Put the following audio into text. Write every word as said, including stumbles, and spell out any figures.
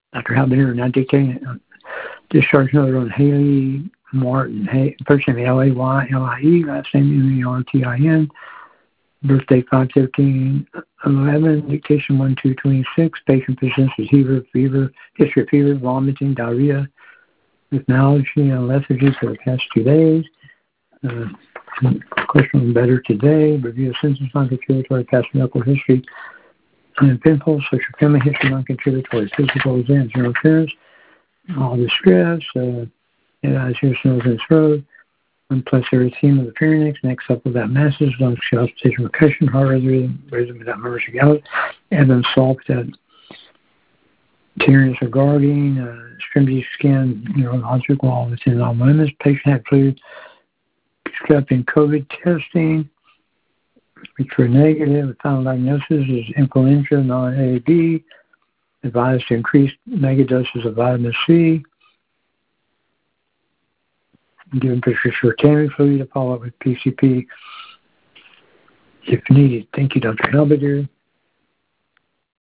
Doctor Halbender, not dictating. Discharge note on Haley Martin. Hay, first name L A Y L I E, last name M E R T I N. Birthday five fifteen eleven. Dictation one two twenty-six. Patient presents with fever, fever, history of fever, vomiting, diarrhea, with allergy and lethargy for the past two days. Uh, question on better today. Review of symptoms, non-contributory, past medical history, and pimples, social family history, non-contributory, physical exams, general appearance, all the stress, uh, eyes, ears, nose, and throat, one plus erythema of the pharynx, next up without masses, lungs, palpitation, percussion, heart rate, rhythm, rhythm without mercy, gout, Evans salt without tears or guarding, uh, extremity skin, neurologic wall within all limits. Patient had fluid, accepting COVID testing, which were negative. The final diagnosis is influenza, non-A A B. Advised to increase mega doses of vitamin C. Given prescription Tamiflu fluid to follow up with P C P if needed. Thank you, Doctor Halbender.